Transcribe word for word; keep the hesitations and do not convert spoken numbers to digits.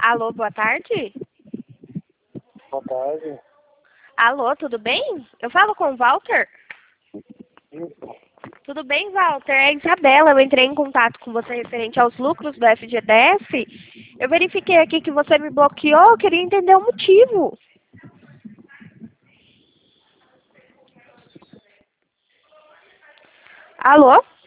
Alô, boa tarde. Boa tarde. Alô, tudo bem? Eu falo com o Walter? Isso. Tudo bem, Walter? É a Isabela. Eu entrei em contato com você referente aos lucros do F G D F. Eu verifiquei aqui que você me bloqueou. Eu queria entender o motivo. Alô?